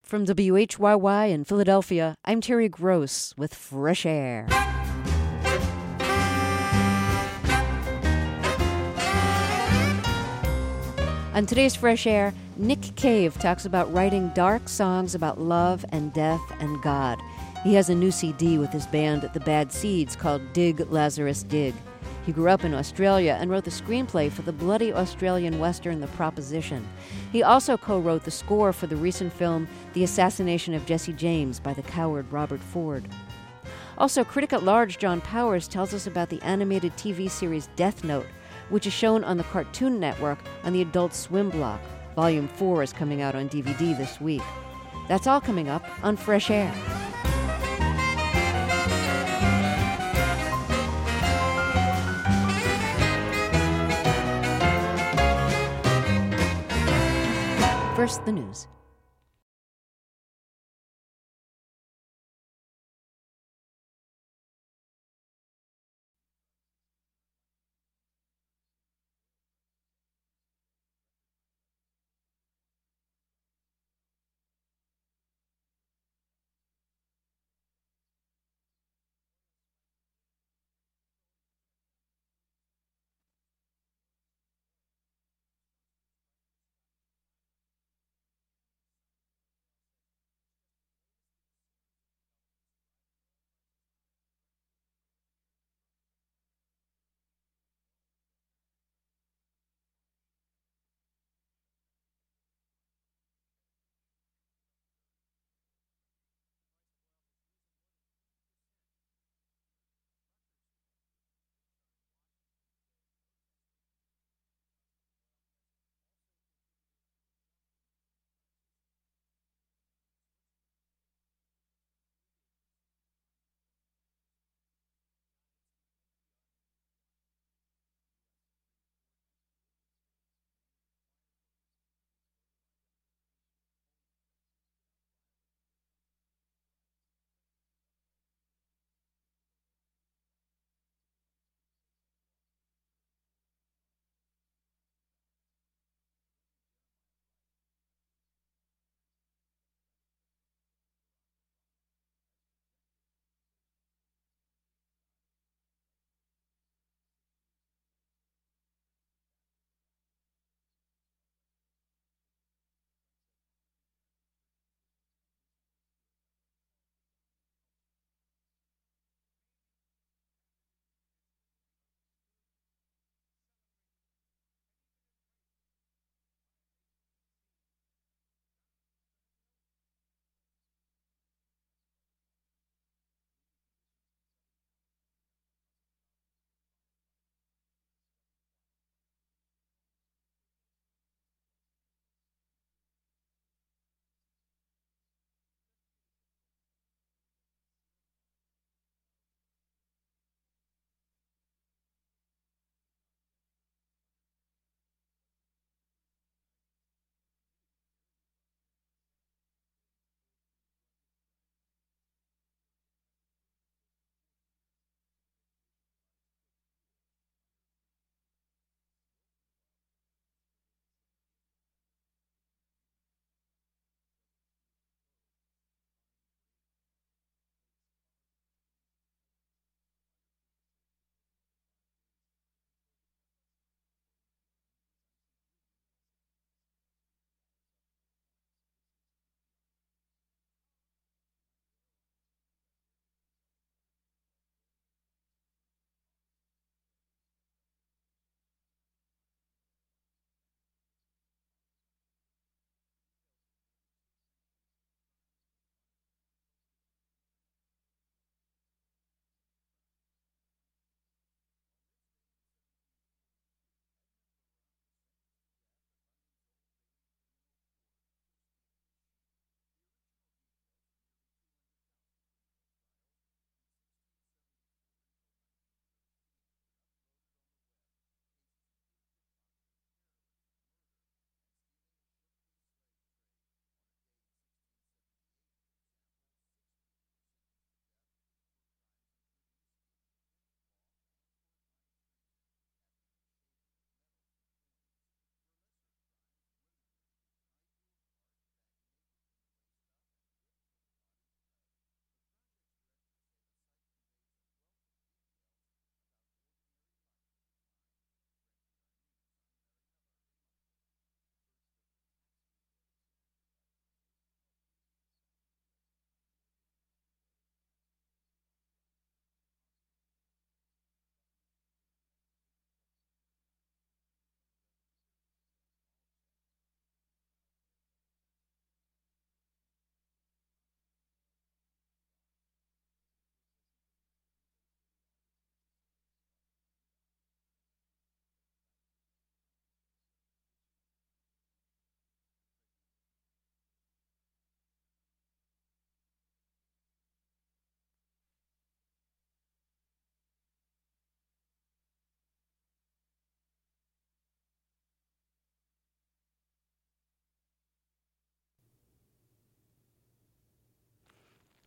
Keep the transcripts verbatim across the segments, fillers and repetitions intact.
From W H Y Y in Philadelphia, I'm Terry Gross with Fresh Air. On today's Fresh Air, Nick Cave talks about writing dark songs about love and death and God. He has a new C D with his band The Bad Seeds called Dig Lazarus Dig. He grew up in Australia and wrote the screenplay for the bloody Australian western The Proposition. He also co-wrote the score for the recent film The Assassination of Jesse James by the coward Robert Ford. Also, critic at large John Powers tells us about the animated T V series Death Note, which is shown on the Cartoon Network on the Adult Swim block. Volume four is coming out on D V D this week. That's all coming up on Fresh Air. First, the news.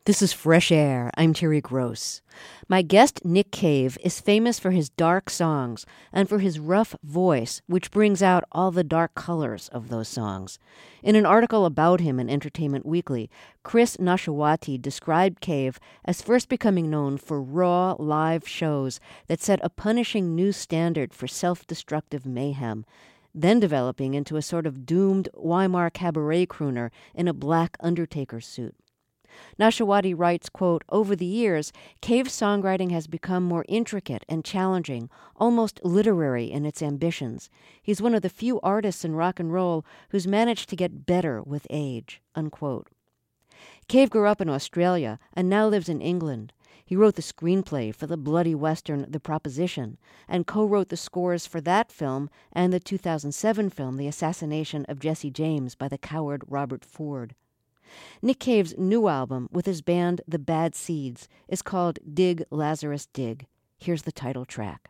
This is Fresh Air. I'm Terry Gross. My guest, Nick Cave, is famous for his dark songs and for his rough voice, which brings out all the dark colors of those songs. In an article about him in Entertainment Weekly, Chris Nashawati described Cave as first becoming known for raw, live shows that set a punishing new standard for self-destructive mayhem, then developing into a sort of doomed Weimar cabaret crooner in a black Undertaker suit. Nashawati writes, quote, "Over the years, Cave's songwriting has become more intricate and challenging, almost literary in its ambitions. He's one of the few artists in rock and roll who's managed to get better with age," unquote. Cave grew up in Australia and now lives in England. He wrote the screenplay for the bloody western The Proposition and co-wrote the scores for that film and the two thousand seven film The Assassination of Jesse James by the coward Robert Ford. Nick Cave's new album with his band The Bad Seeds is called Dig, Lazarus, Dig. Here's the title track.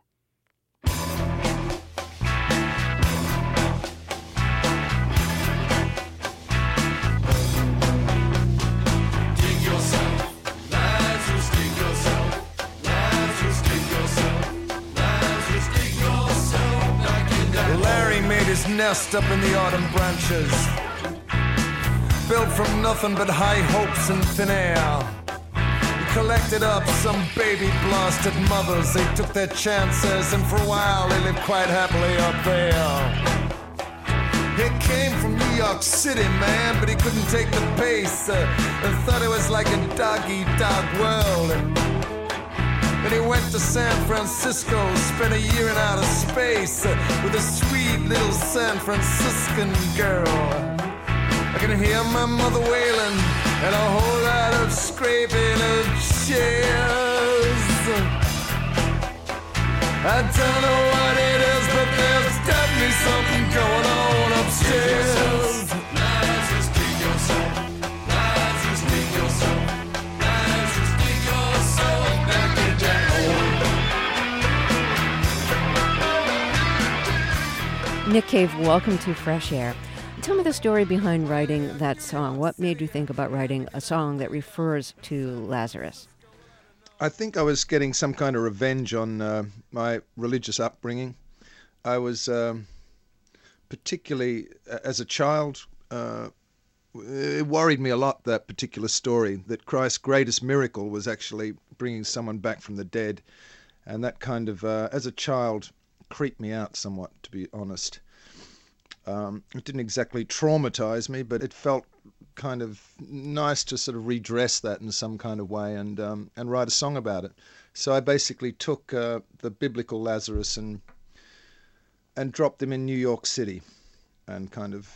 Larry made his nest up in the autumn branches, built from nothing but high hopes and thin air. He collected up some baby blasted mothers. They took their chances, and for a while they lived quite happily up there. He came from New York City, man, but he couldn't take the pace, uh, and thought it was like a dog-eat-dog world. And then he went to San Francisco, spent a year in outer space uh, with a sweet little San Franciscan girl. I can hear my mother wailing and a whole lot of scraping of chairs. I don't know what it is, but there's definitely something going on upstairs. Lazarus, dig yourself. Lazarus, dig yourself. Lazarus, dig yourself back down. Nick Cave, welcome to Fresh Air. Tell me the story behind writing that song. What made you think about writing a song that refers to Lazarus? I think I was getting some kind of revenge on uh, my religious upbringing. I was um, particularly, uh, as a child, uh, it worried me a lot, that particular story, that Christ's greatest miracle was actually bringing someone back from the dead. And that kind of, uh, as a child, creeped me out somewhat, to be honest. Um, it didn't exactly traumatize me, but it felt kind of nice to sort of redress that in some kind of way and um, and write a song about it. So I basically took uh, the biblical Lazarus and and dropped him in New York City, and kind of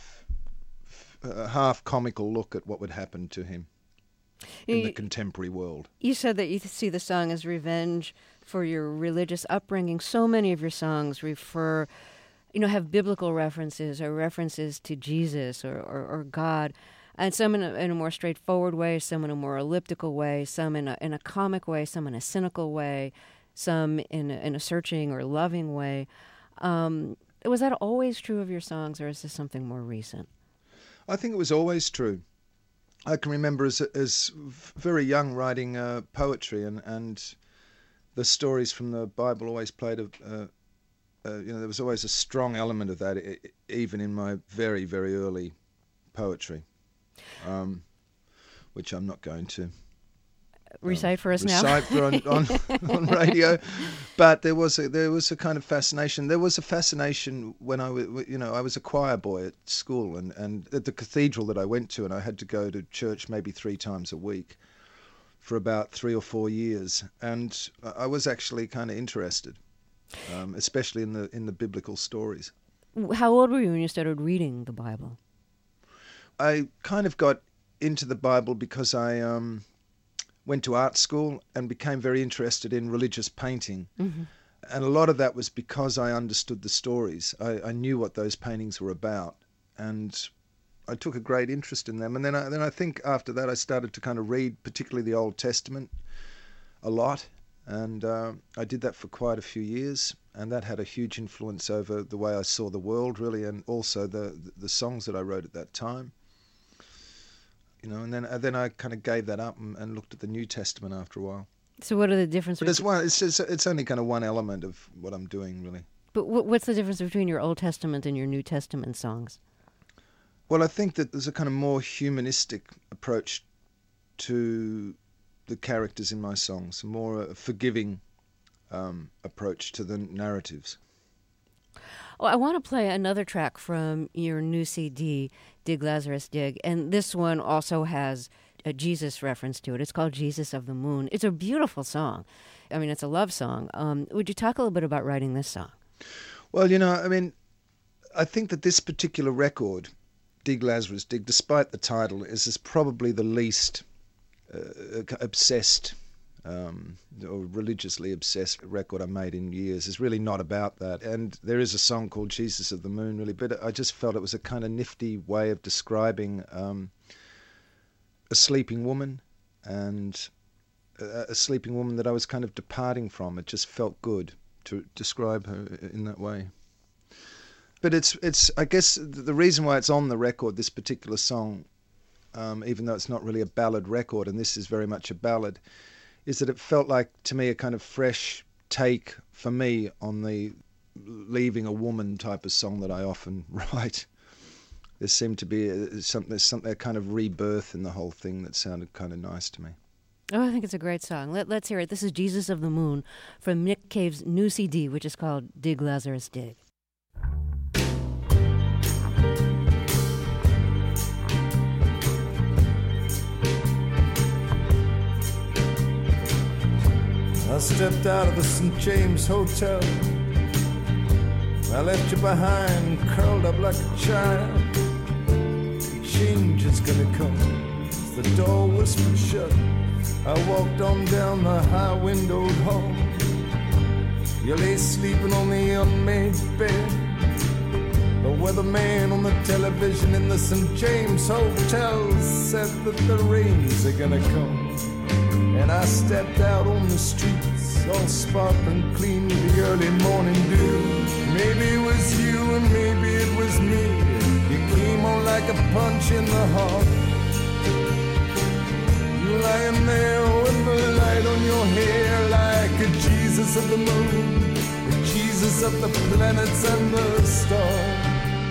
a half comical look at what would happen to him in you, the contemporary world. You said that you see the song as revenge for your religious upbringing. So many of your songs refer, you know, have biblical references or references to Jesus or, or, or God, and some in a, in a more straightforward way, some in a more elliptical way, some in a in a comic way, some in a cynical way, some in a, in a searching or loving way. Um, was that always true of your songs, or is this something more recent? I think it was always true. I can remember as as very young writing uh, poetry, and, and the stories from the Bible always played a, a Uh, you know, there was always a strong element of that, I- even in my very, very early poetry, um, which I'm not going to um, recite for us now. Recite for on, on, on radio, but there was a there was a kind of fascination. There was a fascination when I was, you know, I was a choir boy at school, and, and at the cathedral that I went to, and I had to go to church maybe three times a week for about three or four years, and I was actually kind of interested. Um, especially in the in the biblical stories. How old were you when you started reading the Bible? I kind of got into the Bible because I um, went to art school and became very interested in religious painting. Mm-hmm. And a lot of that was because I understood the stories. I, I knew what those paintings were about, and I took a great interest in them. And then I, then I think after that I started to kind of read particularly the Old Testament a lot. And uh, I did that for quite a few years, and that had a huge influence over the way I saw the world, really, and also the the songs that I wrote at that time. you know. And then uh, then I kind of gave that up and, and looked at the New Testament after a while. So what are the differences? But it's one. It's just, it's only kind of one element of what I'm doing, really. But what's the difference between your Old Testament and your New Testament songs? Well, I think that there's a kind of more humanistic approach to the characters in my songs, a more uh, forgiving um, approach to the narratives. Oh, I want to play another track from your new C D, Dig Lazarus Dig, and this one also has a Jesus reference to it. It's called Jesus of the Moon. It's a beautiful song. I mean, it's a love song. Um, would you talk a little bit about writing this song? Well, you know, I mean, I think that this particular record, Dig Lazarus Dig, despite the title, is, is probably the least uh, obsessed um, or religiously obsessed record I made in years. It's really not about that. And there is a song called Jesus of the Moon, really, but I just felt it was a kind of nifty way of describing um, a sleeping woman, and a, a sleeping woman that I was kind of departing from. It just felt good to describe her in that way. But it's, it's I guess the reason why it's on the record, this particular song, um, even though it's not really a ballad record, and this is very much a ballad, is that it felt like, to me, a kind of fresh take for me on the leaving a woman type of song that I often write. There seemed to be a, something, there's something, a kind of rebirth in the whole thing that sounded kind of nice to me. Oh, I think it's a great song. Let, let's hear it. This is Jesus of the Moon from Nick Cave's new C D, which is called Dig Lazarus Dig. I stepped out of the Saint James Hotel. I left you behind, curled up like a child. Change is gonna come as the door whispered shut. I walked on down the high-windowed hall. You lay sleeping on the unmade bed. The weatherman on the television in the Saint James Hotel said that the rains are gonna come. And I stepped out on the streets, all sparkling clean with the early morning dew. Maybe it was you and maybe it was me. You came on like a punch in the heart. You lying there with the light on your hair, like a Jesus of the moon, a Jesus of the planets and the stars.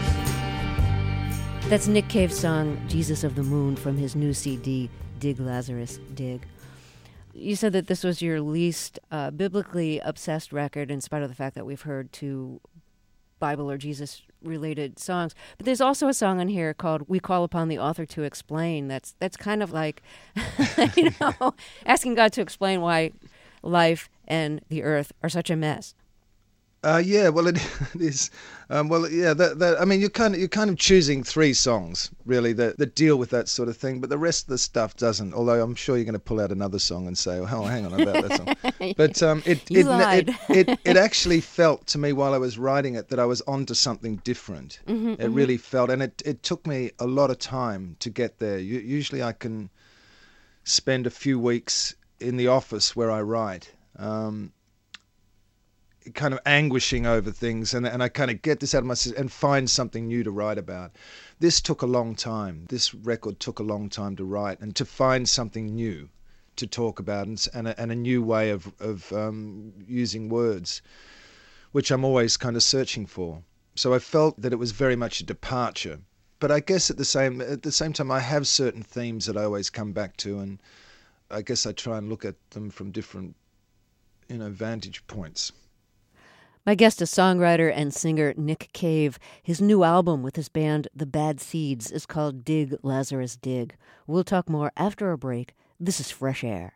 That's Nick Cave's song, Jesus of the Moon, from his new C D, Dig Lazarus Dig. You said that this was your least uh, biblically obsessed record, in spite of the fact that we've heard two Bible or Jesus-related songs. But there's also a song on here called "We Call Upon the Author to Explain." That's that's kind of like, you know, asking God to explain why life and the earth are such a mess. Uh, yeah, well, it, it is. Um, well, yeah, that, that, I mean, you're kind of you're kind of choosing three songs really that, that deal with that sort of thing, but the rest of the stuff doesn't. Although I'm sure you're going to pull out another song and say, "Oh, hang on about that song." But um, it You it, lied. it it it actually felt to me while I was writing it that I was onto something different. Mm-hmm, it mm-hmm. really felt, and it it took me a lot of time to get there. U- usually, I can spend a few weeks in the office where I write. Um, kind of anguishing over things, and and I kind of get this out of my system and find something new to write about. This took a long time. This record took a long time to write and to find something new to talk about, and and a, and a new way of of um, using words, which I'm always kind of searching for. So I felt that it was very much a departure. But I guess at the same at the same time, I have certain themes that I always come back to, and I guess I try and look at them from different, you know, vantage points. My guest is songwriter and singer Nick Cave. His new album with his band The Bad Seeds is called Dig Lazarus Dig. We'll talk more after a break. This is Fresh Air.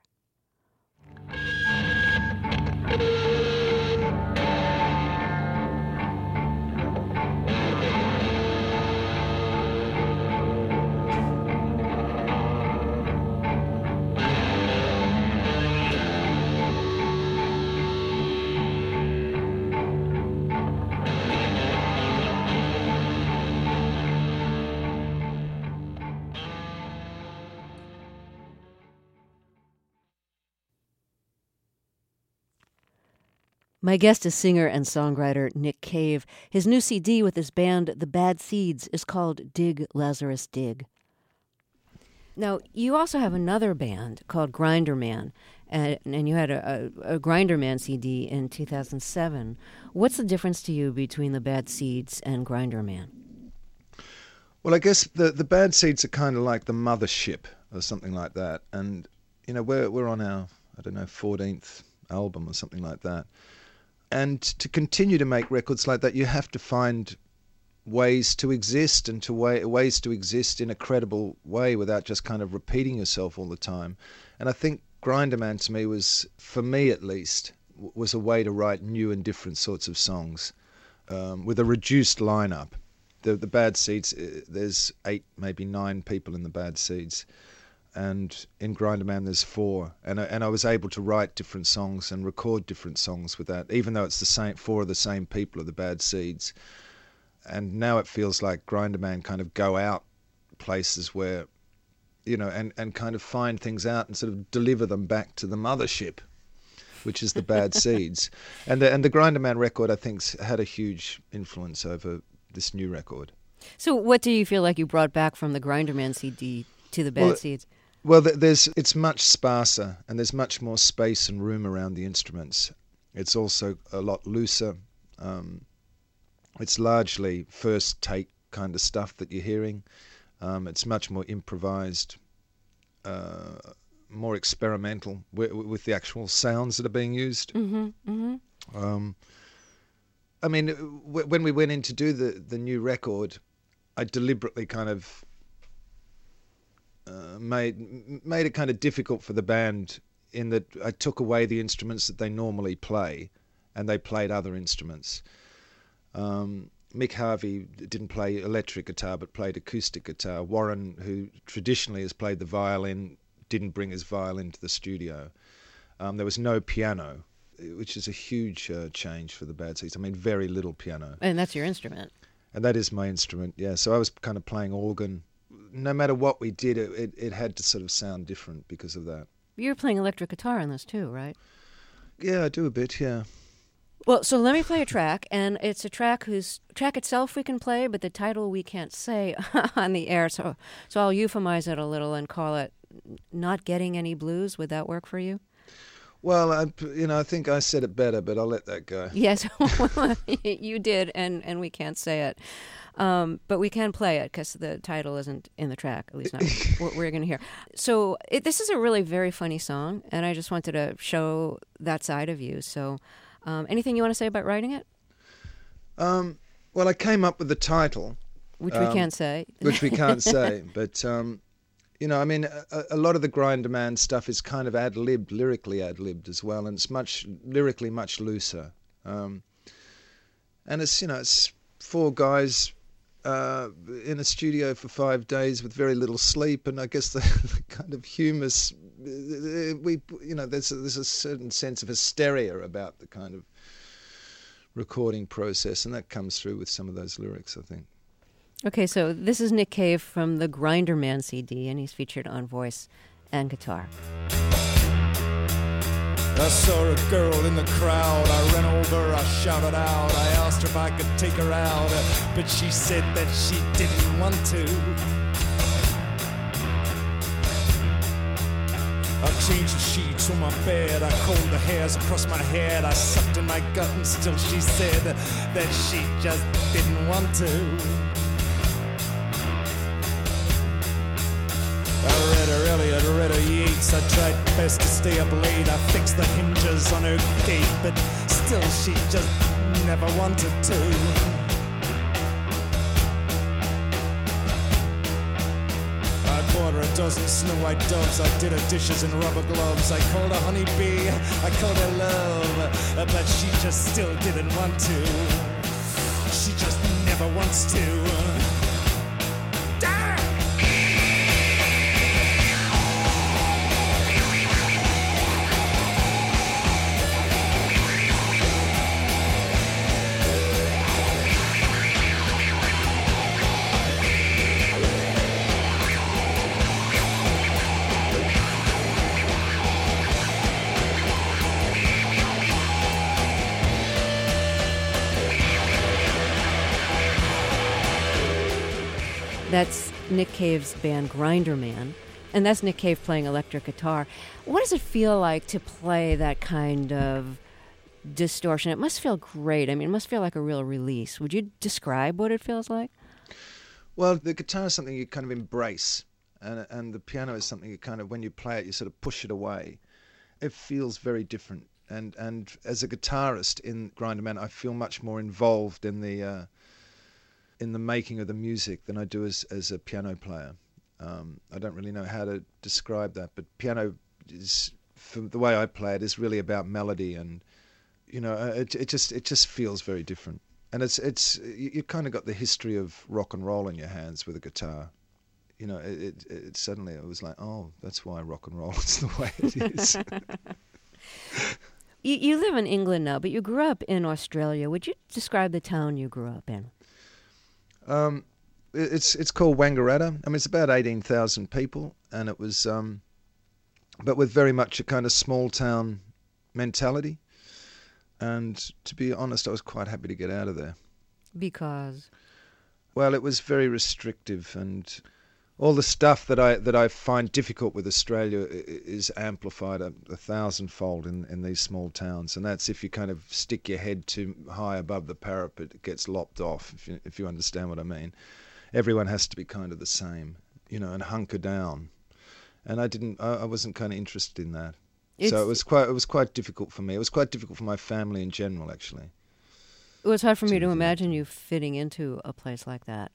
My guest is singer and songwriter Nick Cave. His new C D with his band The Bad Seeds is called Dig Lazarus Dig. Now, you also have another band called Grinder Man, and, and you had a, a, a Grinder Man C D in two thousand seven. What's the difference to you between the Bad Seeds and Grinder Man? Well, I guess the the Bad Seeds are kind of like the mothership or something like that. And, you know, we're, we're on our, I don't know, fourteenth album or something like that. And to continue to make records like that, you have to find ways to exist and to way, ways to exist in a credible way without just kind of repeating yourself all the time. And I think Grinder Man to me was, for me at least, was a way to write new and different sorts of songs um, with a reduced lineup. The the Bad Seeds, there's eight, maybe nine people in the Bad Seeds, and in Grinder Man there's four. And I, and I was able to write different songs and record different songs with that, even though it's the same four of the same people of the Bad Seeds. And now it feels like Grinder Man kind of go out places where, you know, and, and kind of find things out and sort of deliver them back to the mothership, which is the Bad Seeds. And the, and the Grinder Man record, I think, had a huge influence over this new record. So what do you feel like you brought back from the Grinder Man C D to the Bad well, Seeds? Well, there's it's much sparser, and there's much more space and room around the instruments. It's also a lot looser. Um, It's largely first take kind of stuff that you're hearing. Um, it's much more improvised, uh, more experimental with, with the actual sounds that are being used. Mm-hmm, mm-hmm. Um, I mean, w- when we went in to do the, the new record, I deliberately kind of uh, made made it kind of difficult for the band in that I took away the instruments that they normally play, and they played other instruments. Um, Mick Harvey didn't play electric guitar but played acoustic guitar. Warren, who traditionally has played the violin, didn't bring his violin to the studio. Um, there was no piano, which is a huge uh, change for the Bad Seeds. I mean, very little piano. And that's your instrument. And that is my instrument, yeah. So I was kind of playing organ. No matter what we did, it, it, it had to sort of sound different because of that. You're playing electric guitar on this too, right? Yeah, I do a bit, yeah. Well, so let me play a track, and it's a track whose track itself we can play, but the title we can't say on the air. So, so I'll euphemize it a little and call it "Not Getting Any Blues." Would that work for you? Well, I, you know, I think I said it better, but I'll let that go. Yes, you did, and, and we can't say it. Um, but we can play it because the title isn't in the track, at least not what we're going to hear. So it, this is a really very funny song, and I just wanted to show that side of you. So um, anything you want to say about writing it? Um, well, I came up with the title. Which um, we can't say. Which we can't say, but... Um, You know, I mean, a, a lot of the Grinder Man stuff is kind of ad-libbed, lyrically ad-libbed as well, and it's much lyrically much looser. Um, and it's, you know, it's four guys uh, in a studio for five days with very little sleep, and I guess the, the kind of humus, we, you know, there's a, there's a certain sense of hysteria about the kind of recording process, and that comes through with some of those lyrics, I think. Okay, so this is Nick Cave from the Grinder Man C D, and he's featured on voice and guitar. I saw a girl in the crowd, I ran over, I shouted out, I asked her if I could take her out, but she said that she didn't want to. I changed the sheets on my bed, I combed the hairs across my head, I sucked in my gut and still she said that she just didn't want to. I read her Eliot, read her Yeats, I tried best to stay up late, I fixed the hinges on her gate, but still she just never wanted to. I bought her a dozen Snow White doves, I did her dishes in rubber gloves, I called her honeybee, I called her love, but she just still didn't want to. She just never wants to. That's Nick Cave's band Grinder Man And that's Nick Cave playing electric guitar. What does it feel like to play that kind of distortion? It must feel great. I mean, it must feel like a real release. Would you describe what it feels like? Well, the guitar is something you kind of embrace, and and the piano is something you kind of, when you play it, you sort of push it away. It feels very different. And and as a guitarist in Grinder Man, I feel much more involved in the uh, in the making of the music than I do as as a piano player. Um, I don't really know how to describe that, but piano is, from the way I play it, is really about melody, and you know, it it just it just feels very different. And it's it's you, you kind of got the history of rock and roll in your hands with a guitar. You know, it, it, it suddenly it was like, oh, that's why rock and roll is the way it is. you, you live in England now, but you grew up in Australia. Would you describe the town you grew up in? Um. It's it's called Wangaratta. I mean, it's about eighteen thousand people, and it was, um, but with very much a kind of small town mentality. And to be honest, I was quite happy to get out of there. Because? Well, it was very restrictive, and all the stuff that I that I find difficult with Australia is amplified a, a thousandfold in, in these small towns. And that's if you kind of stick your head too high above the parapet, it gets lopped off, if you, if you understand what I mean. Everyone has to be kind of the same, you know, and hunker down. And I didn't, I, I wasn't kind of interested in that. It's, so it was quite, it was quite difficult for me. It was quite difficult for my family in general, actually. It was hard for me to imagine you fitting into a place like that.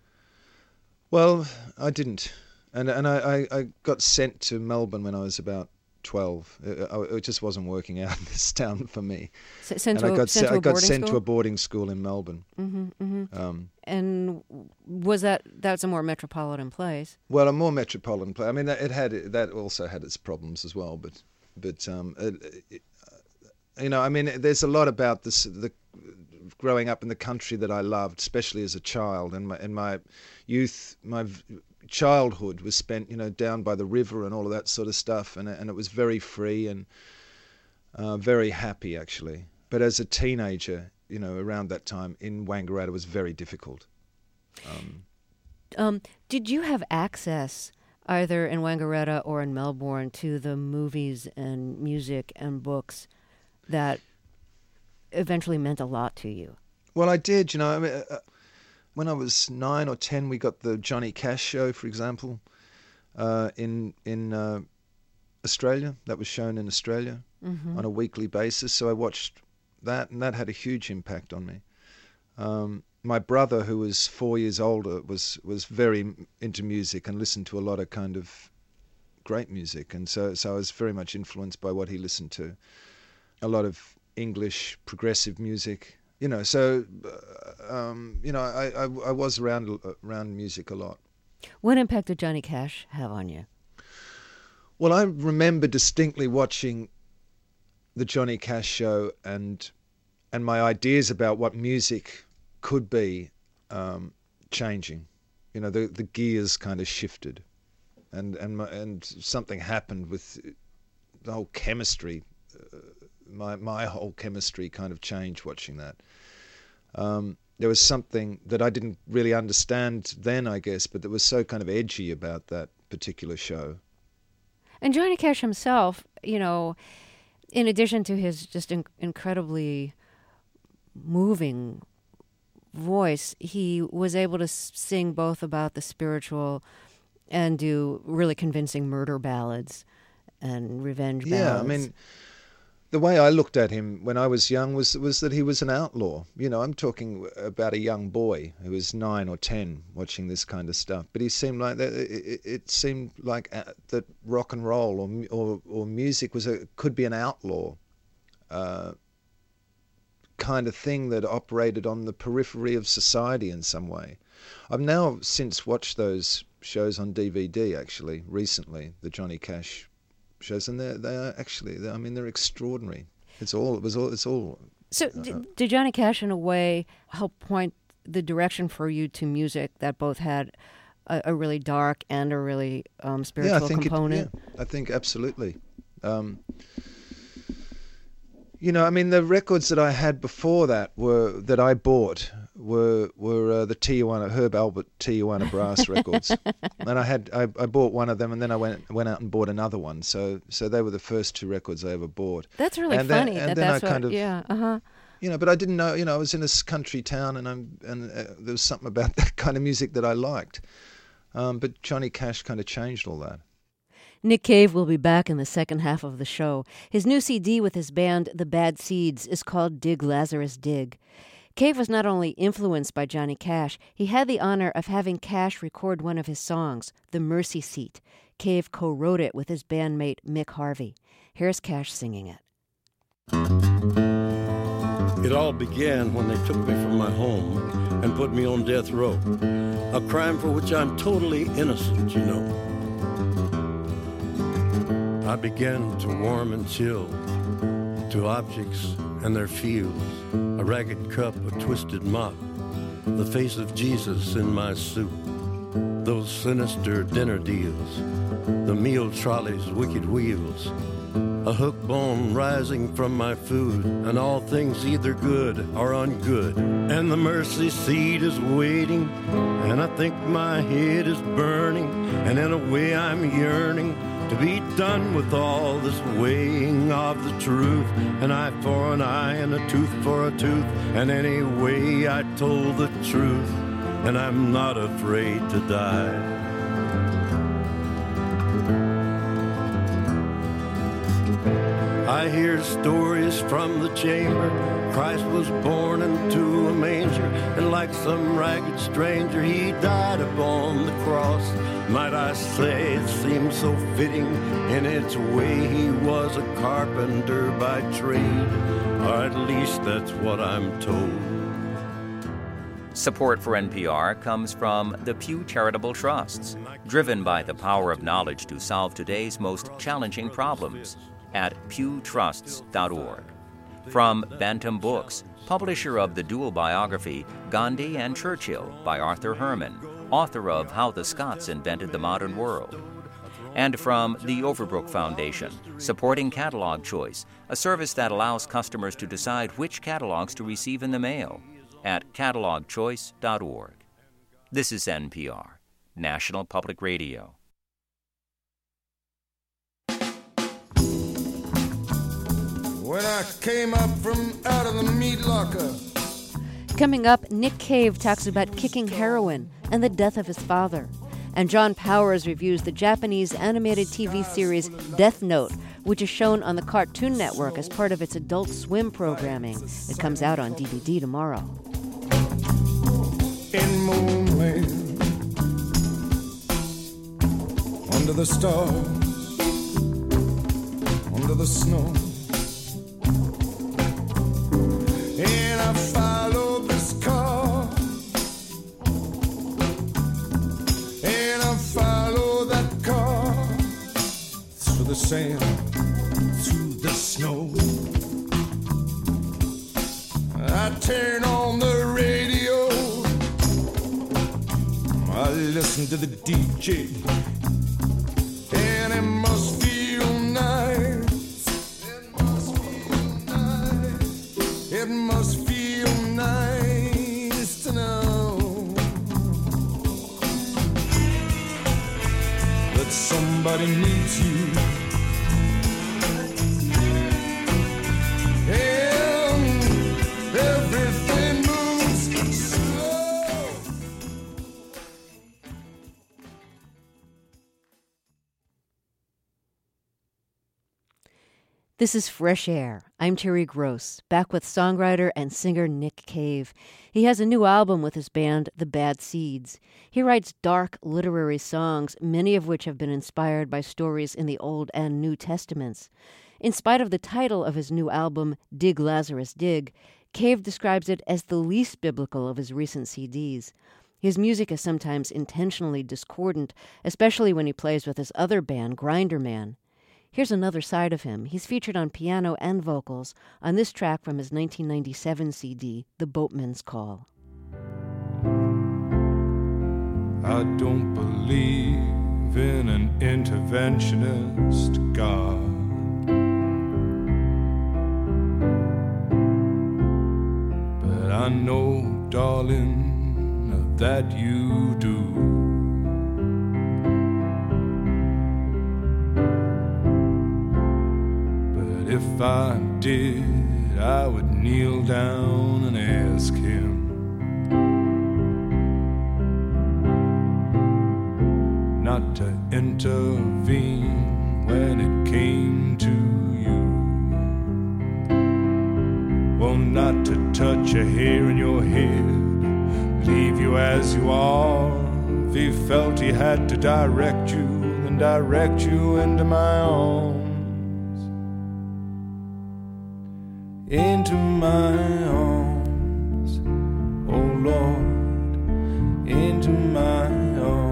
Well, I didn't. And and I, I, I got sent to Melbourne when I was about twelve. It, it just wasn't working out in this town for me. S- sent and to I got, a, sent se- to a I got boarding sent school? to a boarding school in Melbourne. Mm-hmm, mm-hmm. Um, and was that, that's a more metropolitan place? Well, a more metropolitan place. I mean, it had that also had its problems as well, but but um, it, it, you know, I mean, there's a lot about this the growing up in the country that I loved, especially as a child, and my and my youth, my childhood was spent, you know, down by the river and all of that sort of stuff, and and it was very free and uh, very happy actually. But as a teenager, you know, around that time in Wangaratta was very difficult. Um, um, did you have access either in Wangaratta or in Melbourne to the movies and music and books that eventually meant a lot to you? Well, I did, you know. I mean, uh, when I was nine or ten, we got the Johnny Cash show, for example, uh, in in uh, Australia. That was shown in Australia mm-hmm. on a weekly basis. So I watched that, and that had a huge impact on me. Um, my brother, who was four years older, was was very into music and listened to a lot of kind of great music, and so so I was very much influenced by what he listened to. A lot of English progressive music, you know. So, uh, um, you know, I, I I was around around music a lot. What impact did Johnny Cash have on you? Well, I remember distinctly watching the Johnny Cash show, and and my ideas about what music could be um, changing. You know, the the gears kind of shifted, and and my, and something happened with the whole chemistry. Uh, my my whole chemistry kind of changed watching that. Um, there was something that I didn't really understand then, I guess, but that was so kind of edgy about that particular show. And Johnny Cash himself, you know, in addition to his just in- incredibly moving voice, he was able to s- sing both about the spiritual and do really convincing murder ballads and revenge ballads. Yeah, I mean, the way I looked at him when I was young was was that he was an outlaw. You know, I'm talking about a young boy who was nine or ten watching this kind of stuff. But he seemed like that. It, it seemed like that rock and roll or or, or music was a could be an outlaw uh, kind of thing that operated on the periphery of society in some way. I've now since watched those shows on D V D actually recently, the Johnny Cash shows, and they they are actually they're, I mean they're extraordinary. It's all it was all it's all. So uh, did, did Johnny Cash in a way help point the direction for you to music that both had a, a really dark and a really um, spiritual yeah, I think component? It, yeah, I think absolutely. Um, you know, I mean the records that I had before that were that I bought were were uh, the Tijuana Herb Albert Tijuana brass records, and I had I, I bought one of them, and then I went went out and bought another one. So so they were the first two records I ever bought. That's really and funny. Then, and that then that's I what, kind of yeah, uh huh. You know, but I didn't know. You know, I was in this country town, and I'm and uh, there was something about that kind of music that I liked. Um, but Johnny Cash kind of changed all that. Nick Cave will be back in the second half of the show. His new C D with his band The Bad Seeds is called Dig Lazarus Dig. Cave was not only influenced by Johnny Cash, he had the honor of having Cash record one of his songs, The Mercy Seat. Cave co-wrote it with his bandmate Mick Harvey. Here's Cash singing it. It all began when they took me from my home and put me on death row, a crime for which I'm totally innocent, you know. I began to warm and chill to objects and their feels, a ragged cup, a twisted mop, the face of Jesus in my soup, those sinister dinner deals, the meal trolley's wicked wheels, a hook bone rising from my food, and all things either good or ungood. And the mercy seat is waiting, and I think my head is burning, and in a way I'm yearning to be done with all this weighing of the truth. An eye for an eye and a tooth for a tooth, and anyway I told the truth, and I'm not afraid to die. I hear stories from the chamber. Christ was born into a manger, and like some ragged stranger, he died upon the cross. Might I say it seems so fitting in its way. He was a carpenter by trade, or at least that's what I'm told. Support for N P R comes from the Pew Charitable Trusts, driven by the power of knowledge to solve today's most challenging problems, at pew trusts dot org. From Bantam Books, publisher of the dual biography Gandhi and Churchill by Arthur Herman, author of How the Scots Invented the Modern World. And from the Overbrook Foundation, supporting Catalog Choice, a service that allows customers to decide which catalogs to receive in the mail, at catalog choice dot org. This is N P R, National Public Radio. When I came up from out of the meat locker. Coming up, Nick Cave talks about kicking heroin and the death of his father. And John Powers reviews the Japanese animated T V series Death Note, which is shown on the Cartoon Network as part of its Adult Swim programming. It comes out on D V D tomorrow. In moonland, under the stars, under the snow. And I follow this car, and I follow that car through the sand, through the snow. I turn on the radio, I listen to the D J, and it must feel nice. It must feel nice. It must feel nice to know that somebody needs you. And everything moves slow. This is Fresh Air. I'm Terry Gross, back with songwriter and singer Nick Cave. He has a new album with his band, The Bad Seeds. He writes dark literary songs, many of which have been inspired by stories in the Old and New Testaments. In spite of the title of his new album, Dig Lazarus Dig, Cave describes it as the least biblical of his recent C Ds. His music is sometimes intentionally discordant, especially when he plays with his other band, Grinder Man. Here's another side of him. He's featured on piano and vocals on this track from his nineteen ninety-seven C D, The Boatman's Call. I don't believe in an interventionist God. But I know darling, that you do. But if I did, I would kneel down and ask him not to intervene when it came to you. Well, not to touch a hair in your head, leave you as you are. If he felt he had to direct you, then direct you into my arms, into my arms, oh Lord, into my arms.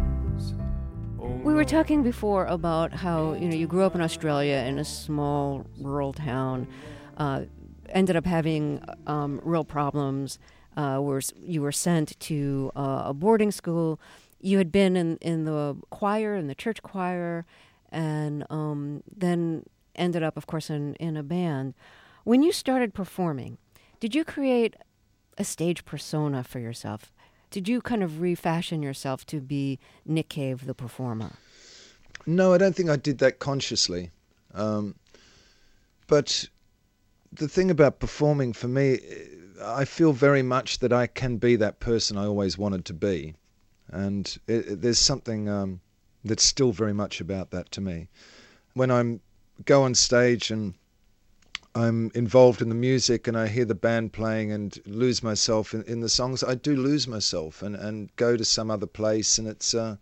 We were talking before about how, you know, you grew up in Australia in a small rural town, uh, ended up having um, real problems, uh, were, you were sent to uh, a boarding school. You had been in, in the choir, in the church choir, and um, then ended up, of course, in, in a band. When you started performing, did you create a stage persona for yourself? Did you kind of refashion yourself to be Nick Cave, the performer? No, I don't think I did that consciously. Um, but the thing about performing for me, I feel very much that I can be that person I always wanted to be. And it, it, there's something um, that's still very much about that to me. When I go on stage and I'm involved in the music and I hear the band playing and lose myself in, in the songs, I do lose myself and, and go to some other place, and it's uh,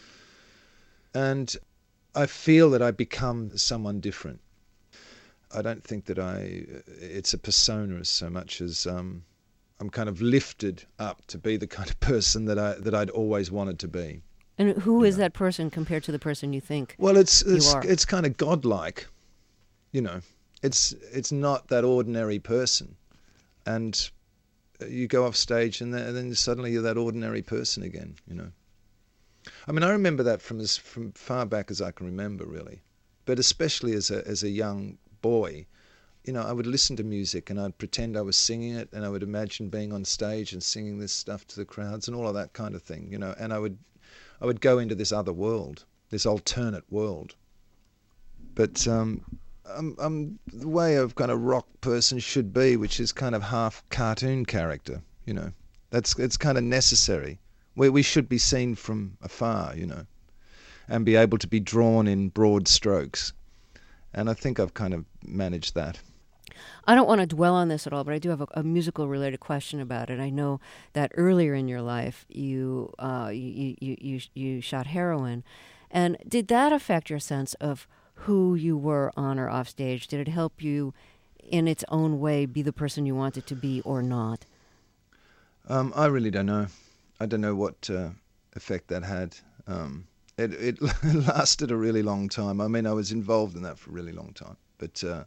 and I feel that I become someone different. I don't think that I it's a persona so much as um, I'm kind of lifted up to be the kind of person that I that I'd always wanted to be. And who is know? that person compared to the person you think? Well, it's it's, you are? it's kind of godlike, you know. It's it's not that ordinary person, and you go off stage and then, and then suddenly you're that ordinary person again. You know, I mean, I remember that from as from far back as I can remember, really, but especially as a as a young boy, you know, I would listen to music and I'd pretend I was singing it, and I would imagine being on stage and singing this stuff to the crowds and all of that kind of thing. You know, and I would I would go into this other world, this alternate world, but. Um, I'm, I'm the way a kind of rock person should be, which is kind of half cartoon character, you know. That's it's kind of necessary. We we should be seen from afar, you know, and be able to be drawn in broad strokes. And I think I've kind of managed that. I don't want to dwell on this at all, but I do have a, a musical-related question about it. I know that earlier in your life, you uh, you, you you you shot heroin, and did that affect your sense of who you were on or off stage? Did it help you, in its own way, be the person you wanted to be or not? Um, I really don't know. I don't know what uh, effect that had. Um, it, it lasted a really long time. I mean, I was involved in that for a really long time. But uh,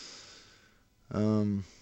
um,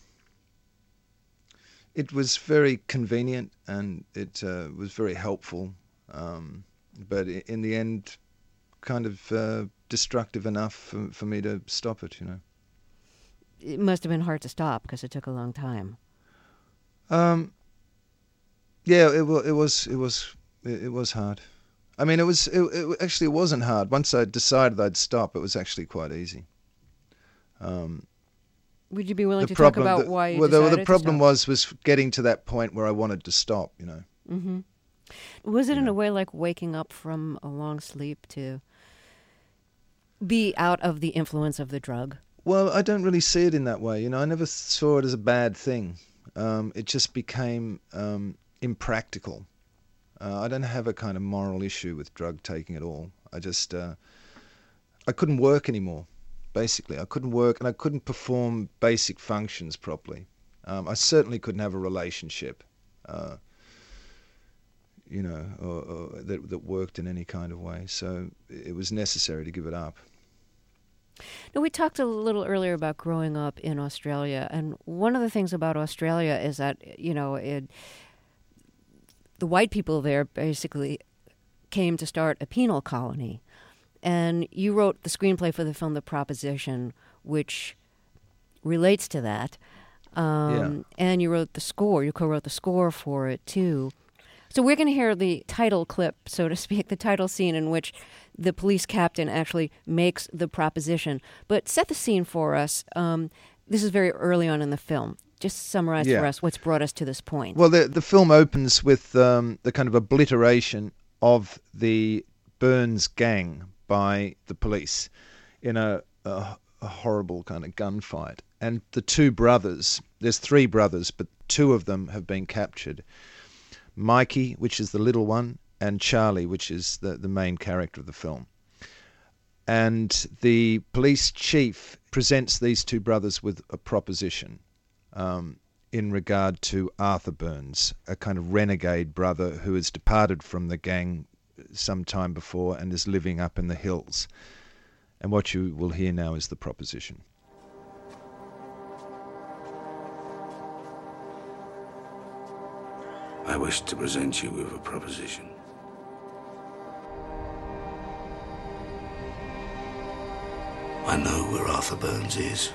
it was very convenient and it uh, was very helpful. Um, but in the end, kind of uh, destructive enough for, for me to stop it, you know. It must have been hard to stop because it took a long time. Um, yeah, it, it was it was it, it was hard. I mean, it was it, it actually it wasn't hard. Once I decided I'd stop, it was actually quite easy. Um, Would you be willing to problem, talk about the, why you well, decided the, the problem to stop? was was getting to that point where I wanted to stop, you know. Mm-hmm. Was it yeah. in a way like waking up from a long sleep to be out of the influence of the drug? Well, I don't really see it in that way. You know, I never saw it as a bad thing. Um, it just became um, impractical. Uh, I don't have a kind of moral issue with drug taking at all. I just, uh, I couldn't work anymore, basically. I couldn't work and I couldn't perform basic functions properly. Um, I certainly couldn't have a relationship, uh, you know, or, or that, that worked in any kind of way. So it was necessary to give it up. Now, we talked a little earlier about growing up in Australia, and one of the things about Australia is that, you know, it, the white people there basically came to start a penal colony. And you wrote the screenplay for the film The Proposition, which relates to that. Um, Yeah. And you wrote the score. You co-wrote the score for it, too. So we're going to hear the title clip, so to speak, the title scene in which the police captain actually makes the proposition. But set the scene for us. Um, this is very early on in the film. Just summarize Yeah. for us what's brought us to this point. Well, the the film opens with um, the kind of obliteration of the Burns gang by the police in a, a, a horrible kind of gunfight. And the two brothers, there's three brothers, but two of them have been captured. Mikey, which is the little one, and Charlie, which is the, the main character of the film. And the police chief presents these two brothers with a proposition um, in regard to Arthur Burns, a kind of renegade brother who has departed from the gang some time before and is living up in the hills. And what you will hear now is the proposition. I wish to present you with a proposition. I know where Arthur Burns is.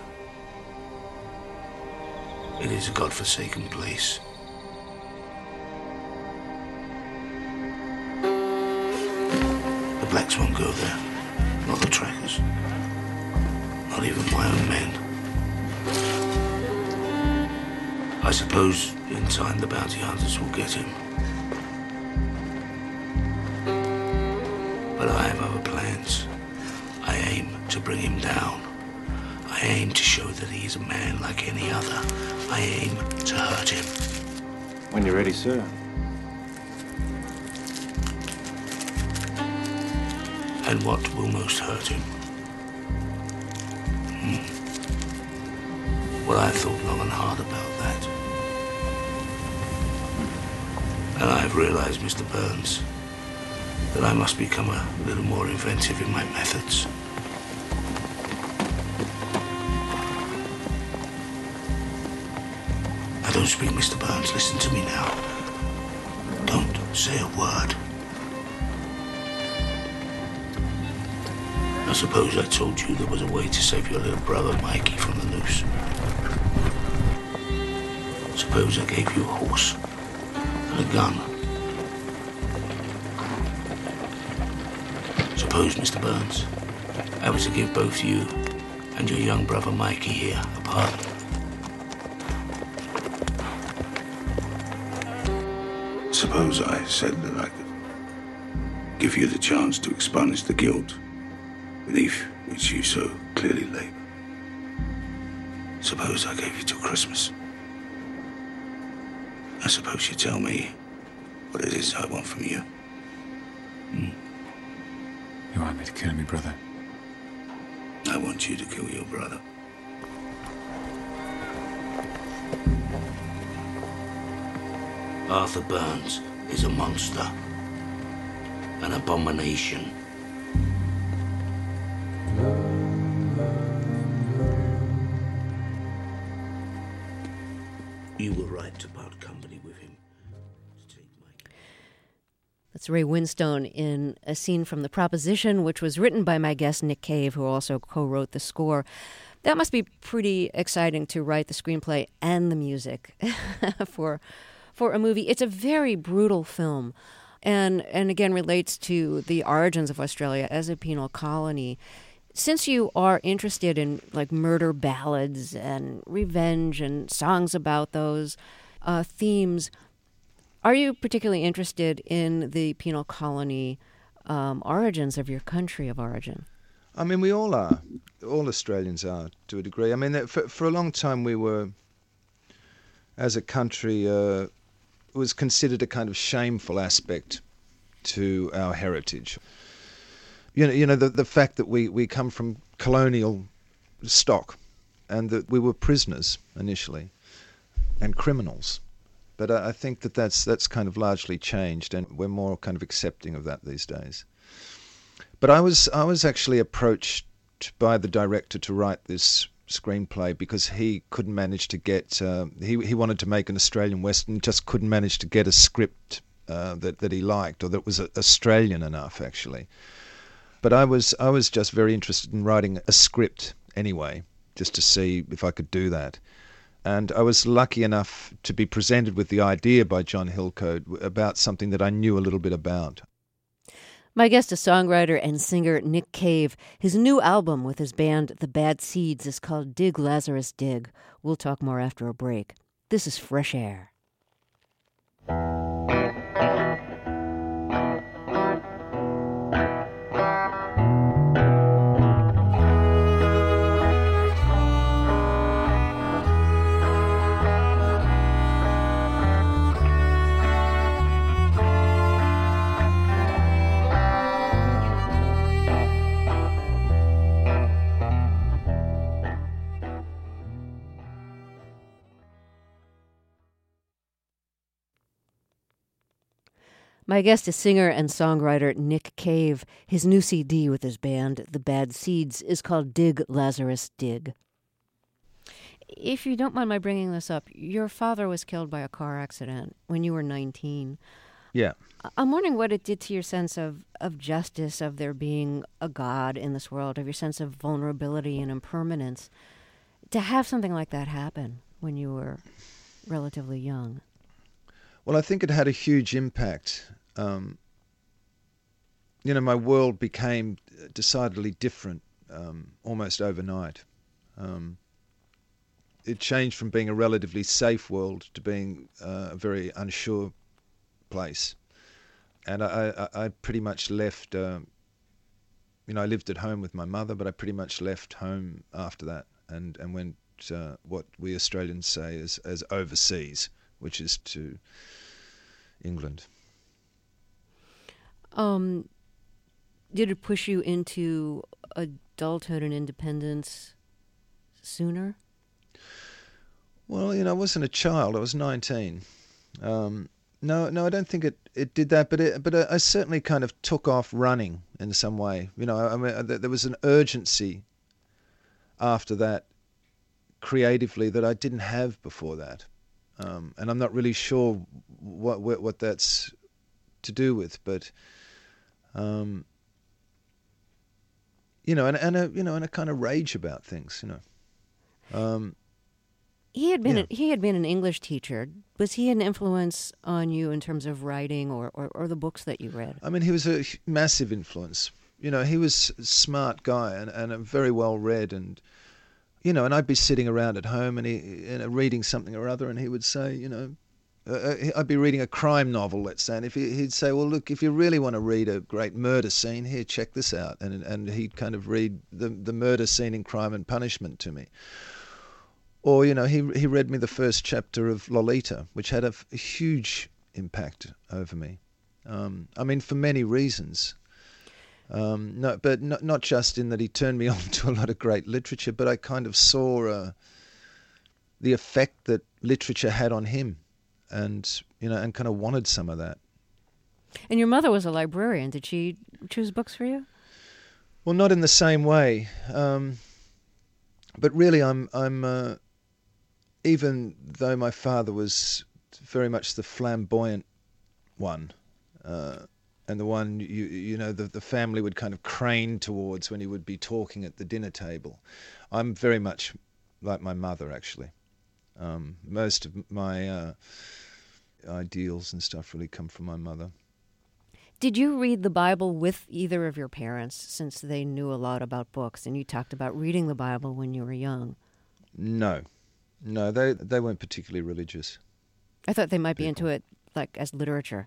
It is a godforsaken place. The blacks won't go there. Not the trackers. Not even my own men. I suppose in time the bounty hunters will get him. But I have other plans. I aim to bring him down. I aim to show that he is a man like any other. I aim to hurt him. When you're ready, sir. And what will most hurt him? Hmm. Well, I have thought long and hard about that. And I have realized, Mister Burns, that I must become a little more inventive in my methods. Now don't speak, Mister Burns. Listen to me now. Don't say a word. I suppose I told you there was a way to save your little brother, Mikey, from the noose. Suppose I gave you a horse and a gun. Suppose, Mister Burns, I was to give both you and your young brother Mikey here a pardon. Suppose I said that I could give you the chance to expunge the guilt beneath which you so clearly labour. Suppose I gave you till Christmas. I suppose you tell me what it is I want from you. Hmm? You want me to kill me, brother? I want you to kill your brother. Arthur Burns is a monster, an abomination. You were right to part company with him. To take my... That's Ray Winstone in a scene from The Proposition, which was written by my guest Nick Cave, who also co-wrote the score. That must be pretty exciting to write the screenplay and the music for for a movie. It's a very brutal film, and and again relates to the origins of Australia as a penal colony. Since you are interested in like murder ballads and revenge and songs about those uh, themes, are you particularly interested in the penal colony um, origins of your country of origin? I mean, we all are. All Australians are, to a degree. I mean, for, for a long time we were, as a country, uh, it was considered a kind of shameful aspect to our heritage. You know, you know the, the fact that we, we come from colonial stock and that we were prisoners initially and criminals. But I, I think that that's, that's kind of largely changed, and we're more kind of accepting of that these days. But I was I was actually approached by the director to write this screenplay because he couldn't manage to get uh, he he wanted to make an Australian Western, just couldn't manage to get a script uh, that that he liked or that was Australian enough actually. But I was I was just very interested in writing a script anyway, just to see if I could do that. And I was lucky enough to be presented with the idea by John Hillcoat about something that I knew a little bit about. My guest is songwriter and singer Nick Cave. His new album with his band The Bad Seeds is called Dig, Lazarus, Dig. We'll talk more after a break. This is Fresh Air. My guest is singer and songwriter Nick Cave. His new C D with his band, The Bad Seeds, is called Dig, Lazarus, Dig. If you don't mind my bringing this up, your father was killed by a car accident when you were nineteen. Yeah. I'm wondering what it did to your sense of, of justice, of there being a God in this world, of your sense of vulnerability and impermanence, to have something like that happen when you were relatively young. Well, I think it had a huge impact. Um, you know, my world became decidedly different um, almost overnight. Um, it changed from being a relatively safe world to being uh, a very unsure place. And I, I, I pretty much left, uh, you know, I lived at home with my mother, but I pretty much left home after that and, and went uh, what we Australians say as, as overseas, which is to England. Um, did it push you into adulthood and independence sooner? Well, you know, I wasn't a child. I was nineteen. Um, no, no, I don't think it, it did that. But it, but I certainly kind of took off running in some way. You know, I mean, there was an urgency after that, creatively, that I didn't have before that. Um, and I'm not really sure what, what what that's to do with, but um, you know, and and a you know, and a kind of rage about things, you know. Um, he had been yeah. a, he had been an English teacher. Was he an influence on you in terms of writing or, or, or the books that you read? I mean, he was a massive influence. You know, he was a smart guy and and a very well read and. You know, and I'd be sitting around at home and he, you know, reading something or other, and he would say, you know, uh, I'd be reading a crime novel, let's say, and if he, he'd say, well, look, if you really want to read a great murder scene, here, check this out, and and he'd kind of read the the murder scene in Crime and Punishment to me. Or, you know, he he read me the first chapter of Lolita, which had a, a huge impact over me. Um, I mean, for many reasons. Um, no, but not not just in that he turned me on to a lot of great literature, but I kind of saw uh, the effect that literature had on him, and you know, and kind of wanted some of that. And your mother was a librarian. Did she choose books for you? Well, not in the same way, um, but really, I'm I'm uh, even though my father was very much the flamboyant one. Uh, And the one, you you know, the, the family would kind of crane towards when he would be talking at the dinner table. I'm very much like my mother, actually. Um, most of my uh, ideals and stuff really come from my mother. Did you read the Bible with either of your parents, since they knew a lot about books, and you talked about reading the Bible when you were young? No. No, they, they weren't particularly religious. I thought they might be people. into it, like, as literature.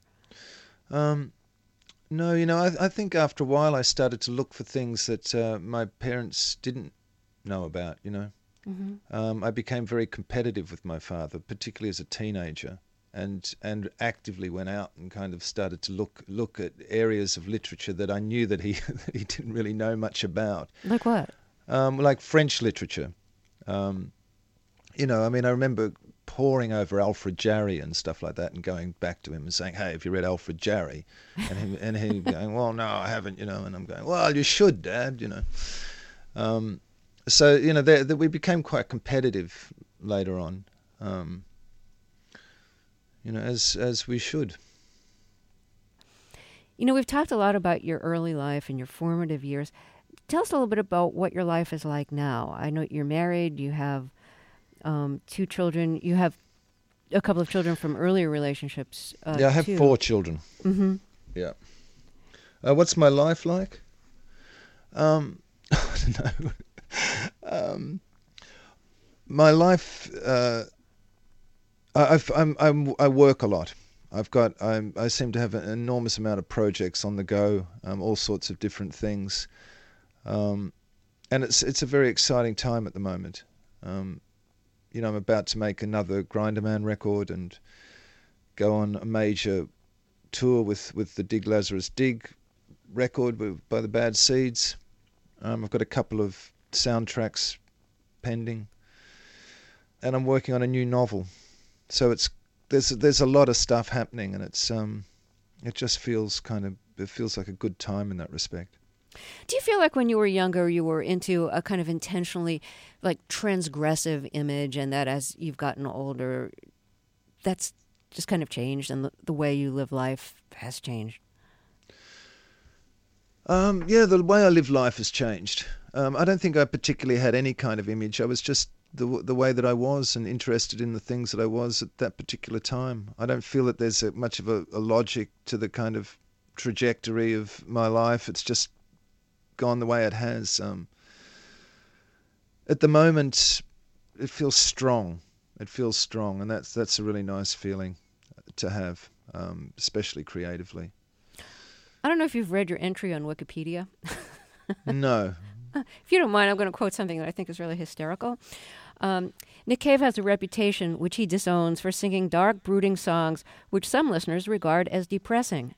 Um. No, you know, I, I think after a while I started to look for things that uh, my parents didn't know about, you know. Mm-hmm. Um, I became very competitive with my father, particularly as a teenager, and and actively went out and kind of started to look look at areas of literature that I knew that he that he didn't really know much about. Like what? Um, like French literature. Um, you know, I mean, I remember poring over Alfred Jarry and stuff like that and going back to him and saying, hey, have you read Alfred Jarry? And him, and he going, well, no, I haven't, you know. And I'm going, well, you should, Dad, you know. Um, so, you know, they, they, we became quite competitive later on, um, you know, as as we should. You know, we've talked a lot about your early life and your formative years. Tell us a little bit about what your life is like now. I know you're married, you have um, two children. You have a couple of children from earlier relationships. Uh, yeah, I have too. four children. Mm-hmm. Yeah. Uh, what's my life like? Um, I don't know. um, my life. Uh, I, I've, I'm, I'm, I work a lot. I've got. I'm, I seem to have an enormous amount of projects on the go. Um, all sorts of different things. Um, and it's it's a very exciting time at the moment. Um, you know, I'm about to make another Grinderman record and go on a major tour with, with the Dig Lazarus Dig record with, by the Bad Seeds. Um, I've got a couple of soundtracks pending, and I'm working on a new novel. So it's there's there's a lot of stuff happening, and it's um it just feels kind of it feels like a good time in that respect. Do you feel like when you were younger, you were into a kind of intentionally, like, transgressive image, and that as you've gotten older, that's just kind of changed, and the, the way you live life has changed? Um, yeah, the way I live life has changed. Um, I don't think I particularly had any kind of image. I was just the the way that I was and interested in the things that I was at that particular time. I don't feel that there's a, much of a, a logic to the kind of trajectory of my life. It's just gone the way it has. Um, at the moment, it feels strong. It feels strong, and that's that's a really nice feeling to have, um, especially creatively. I don't know if you've read your entry on Wikipedia. No. If you don't mind, I'm going to quote something that I think is really hysterical. Um, Nick Cave has a reputation, which he disowns, for singing dark, brooding songs, which some listeners regard as depressing.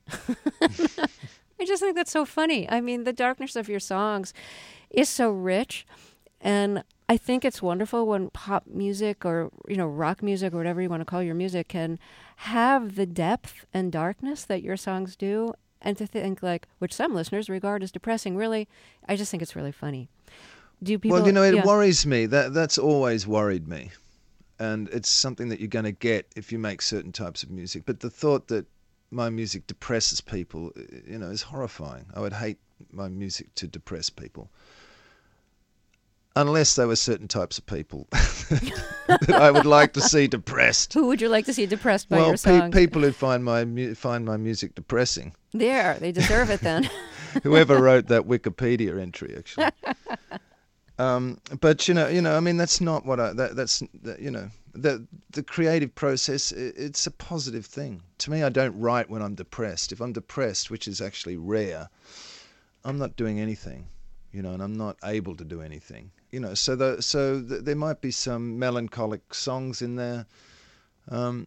I just think that's so funny. I mean, the darkness of your songs is so rich, and I think it's wonderful when pop music or, you know, rock music or whatever you want to call your music can have the depth and darkness that your songs do, and to think, like, which some listeners regard as depressing. Really, I just think it's really funny. Do people? Well, you know, it yeah. worries me. That that's always worried me, and it's something that you're going to get if you make certain types of music. But the thought that my music depresses people, you know, is horrifying. I would hate my music to depress people, unless there were certain types of people that I would like to see depressed. Who would you like to see depressed by well, your songs? Pe- people who find my mu- find my music depressing. There, they deserve it then. Whoever wrote that Wikipedia entry, actually. Um, but you know, you know, I mean, that's not what I. That, that's that, you know, the the creative process. It, it's a positive thing to me. I don't write when I'm depressed. If I'm depressed, which is actually rare, I'm not doing anything, you know, and I'm not able to do anything, you know. So the so the, there might be some melancholic songs in there, um,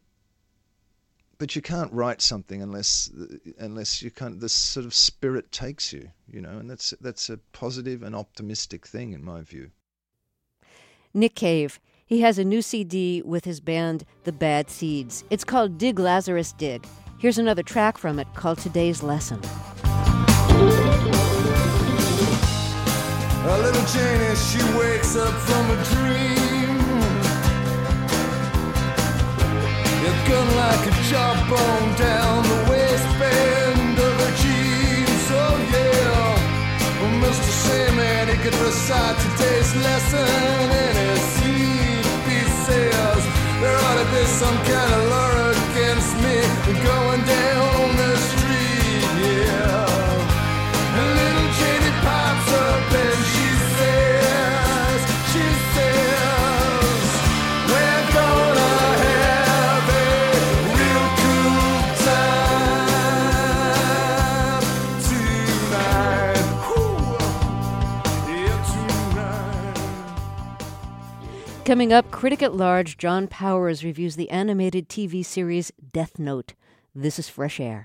but you can't write something unless unless you can't. The sort of spirit takes you, you know, and that's that's a positive and optimistic thing in my view. Nick Cave. He has a new C D with his band, The Bad Seeds. It's called Dig Lazarus Dig. Here's another track from it called Today's Lesson. A little Janie, she wakes up from a dream. You're gun like a jawbone down the waistband of her jeans. Oh yeah, well, Mister Sandman, he could recite today's lesson in his sleep. He says there ought to be some kind of law against me going down the street. Yeah, a little Janie pops up and she says, she says, we're gonna have a real cool time tonight. Whew. Yeah, tonight. Coming up, critic at large John Powers reviews the animated T V series Death Note. This is Fresh Air.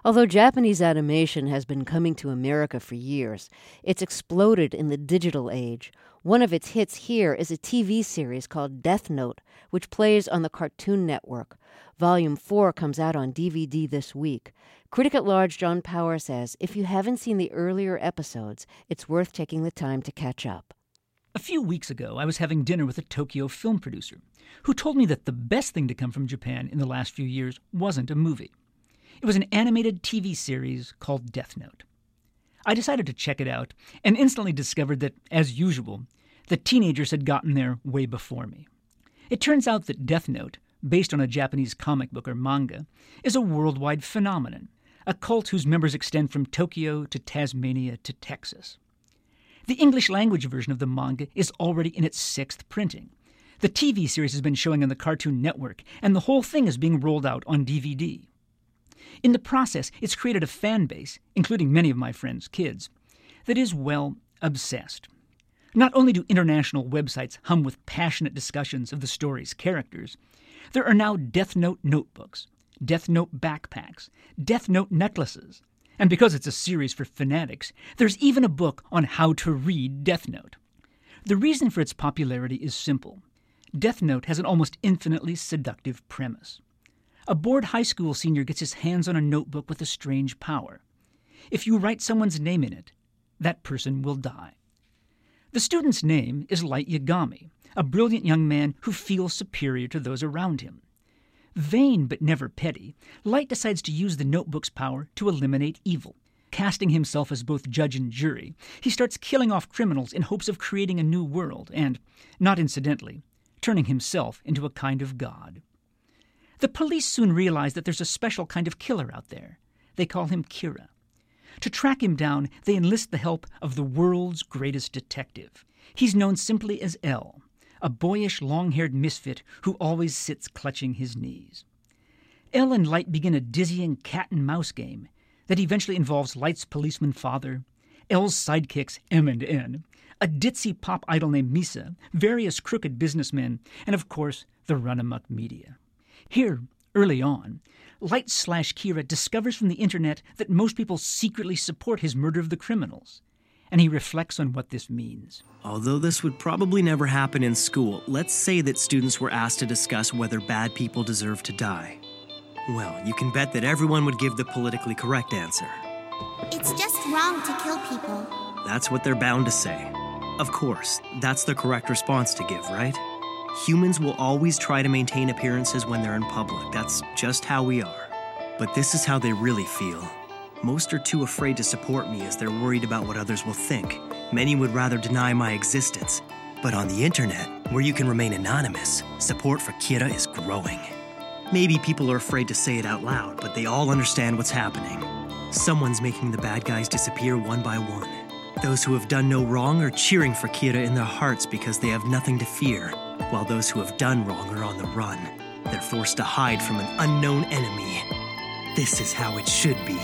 Although Japanese animation has been coming to America for years, it's exploded in the digital age. One of its hits here is a T V series called Death Note, which plays on the Cartoon Network. Volume four comes out on D V D this week. Critic at large John Power says if you haven't seen the earlier episodes, it's worth taking the time to catch up. A few weeks ago, I was having dinner with a Tokyo film producer who told me that the best thing to come from Japan in the last few years wasn't a movie. It was an animated T V series called Death Note. I decided to check it out and instantly discovered that, as usual, the teenagers had gotten there way before me. It turns out that Death Note, based on a Japanese comic book or manga, is a worldwide phenomenon, a cult whose members extend from Tokyo to Tasmania to Texas. The English-language version of the manga is already in its sixth printing. The T V series has been showing on the Cartoon Network, and the whole thing is being rolled out on D V D. In the process, it's created a fan base, including many of my friends' kids, that is, well, obsessed. Not only do international websites hum with passionate discussions of the story's characters, there are now Death Note notebooks, Death Note backpacks, Death Note necklaces, and because it's a series for fanatics, there's even a book on how to read Death Note. The reason for its popularity is simple. Death Note has an almost infinitely seductive premise. A bored high school senior gets his hands on a notebook with a strange power. If you write someone's name in it, that person will die. The student's name is Light Yagami, a brilliant young man who feels superior to those around him. Vain but never petty, Light decides to use the notebook's power to eliminate evil. Casting himself as both judge and jury, he starts killing off criminals in hopes of creating a new world and, not incidentally, turning himself into a kind of god. The police soon realize that there's a special kind of killer out there. They call him Kira. To track him down, they enlist the help of the world's greatest detective. He's known simply as L, a boyish, long-haired misfit who always sits clutching his knees. L and Light begin a dizzying cat-and-mouse game that eventually involves Light's policeman father, L's sidekicks M and N, a ditzy pop idol named Misa, various crooked businessmen, and of course, the run-amok media. Here, early on, Light slash Kira discovers from the internet that most people secretly support his murder of the criminals, and he reflects on what this means. Although this would probably never happen in school, let's say that students were asked to discuss whether bad people deserve to die. Well, you can bet that everyone would give the politically correct answer. It's just wrong to kill people. That's what they're bound to say. Of course, that's the correct response to give, right? Humans will always try to maintain appearances when they're in public. That's just how we are. But this is how they really feel. Most are too afraid to support me as they're worried about what others will think. Many would rather deny my existence. But on the internet, where you can remain anonymous, support for Kira is growing. Maybe people are afraid to say it out loud, but they all understand what's happening. Someone's making the bad guys disappear one by one. Those who have done no wrong are cheering for Kira in their hearts because they have nothing to fear, while those who have done wrong are on the run. They're forced to hide from an unknown enemy. This is how it should be.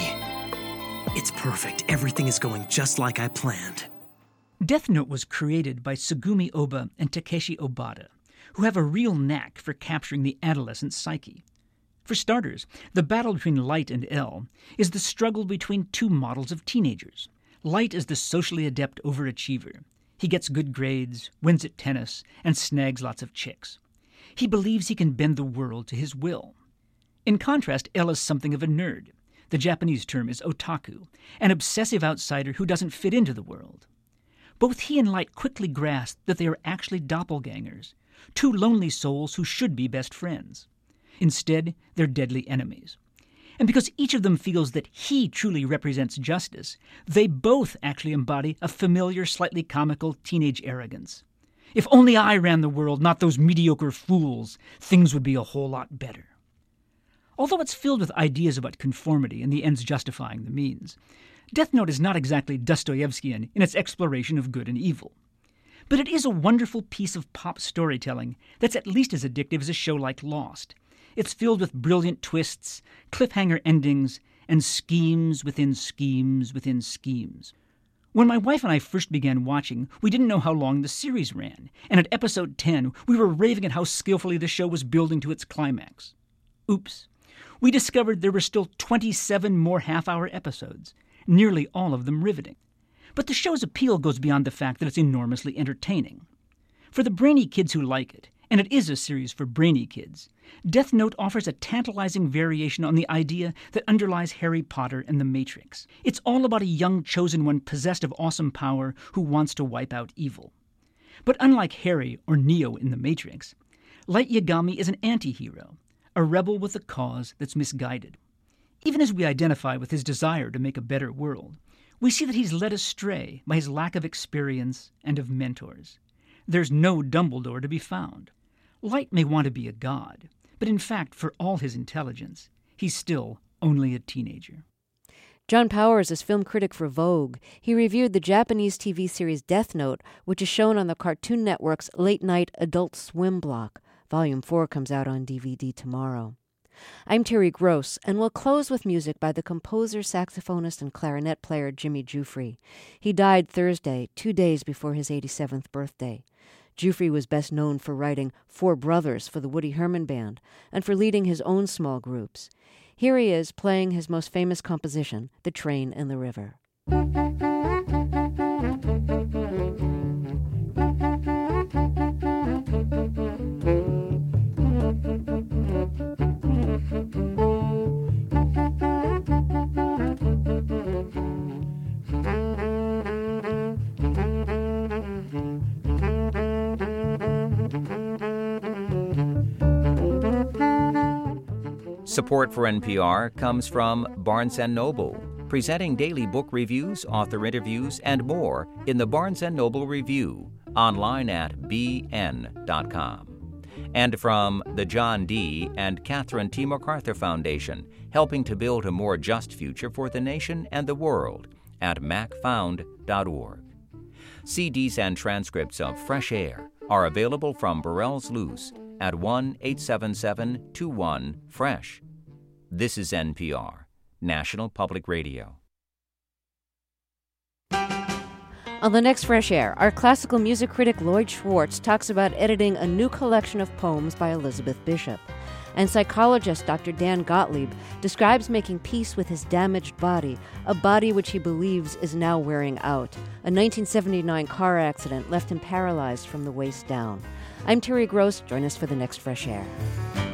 It's perfect. Everything is going just like I planned. Death Note was created by Tsugumi Oba and Takeshi Obata, who have a real knack for capturing the adolescent psyche. For starters, the battle between Light and L is the struggle between two models of teenagers. Light is the socially adept overachiever. He gets good grades, wins at tennis, and snags lots of chicks. He believes he can bend the world to his will. In contrast, L is something of a nerd. The Japanese term is otaku, an obsessive outsider who doesn't fit into the world. Both he and Light quickly grasp that they are actually doppelgangers, two lonely souls who should be best friends. Instead, they're deadly enemies. And because each of them feels that he truly represents justice, they both actually embody a familiar, slightly comical teenage arrogance. If only I ran the world, not those mediocre fools, things would be a whole lot better. Although it's filled with ideas about conformity and the ends justifying the means, Death Note is not exactly Dostoevskian in its exploration of good and evil. But it is a wonderful piece of pop storytelling that's at least as addictive as a show like Lost. It's filled with brilliant twists, cliffhanger endings, and schemes within schemes within schemes. When my wife and I first began watching, we didn't know how long the series ran, and at episode ten, we were raving at how skillfully the show was building to its climax. Oops. we discovered there were still twenty-seven more half-hour episodes, nearly all of them riveting. But the show's appeal goes beyond the fact that it's enormously entertaining. For the brainy kids who like it, and it is a series for brainy kids, Death Note offers a tantalizing variation on the idea that underlies Harry Potter and the Matrix. It's all about a young chosen one possessed of awesome power who wants to wipe out evil. But unlike Harry or Neo in the Matrix, Light Yagami is an anti-hero, a rebel with a cause that's misguided. Even as we identify with his desire to make a better world, we see that he's led astray by his lack of experience and of mentors. There's no Dumbledore to be found. Light may want to be a god, but in fact, for all his intelligence, he's still only a teenager. John Powers is film critic for Vogue. He reviewed the Japanese T V series Death Note, which is shown on the Cartoon Network's late-night Adult Swim block. Volume four comes out on D V D tomorrow. I'm Terry Gross, and we'll close with music by the composer, saxophonist, and clarinet player Jimmy Giuffre. He died Thursday, two days before his eighty-seventh birthday. Giuffre was best known for writing Four Brothers for the Woody Herman Band and for leading his own small groups. Here he is playing his most famous composition, The Train and the River. Support for N P R comes from Barnes and Noble, presenting daily book reviews, author interviews, and more in the Barnes and Noble Review, online at b n dot com. And from the John D. and Catherine T. MacArthur Foundation, helping to build a more just future for the nation and the world at mac found dot org. C Ds and transcripts of Fresh Air are available from Burrell's Loose at one eight seven seven two one fresh. This is N P R, National Public Radio. On the next Fresh Air, our classical music critic Lloyd Schwartz talks about editing a new collection of poems by Elizabeth Bishop. And psychologist Doctor Dan Gottlieb describes making peace with his damaged body, a body which he believes is now wearing out. A nineteen seventy-nine car accident left him paralyzed from the waist down. I'm Terry Gross. Join us for the next Fresh Air.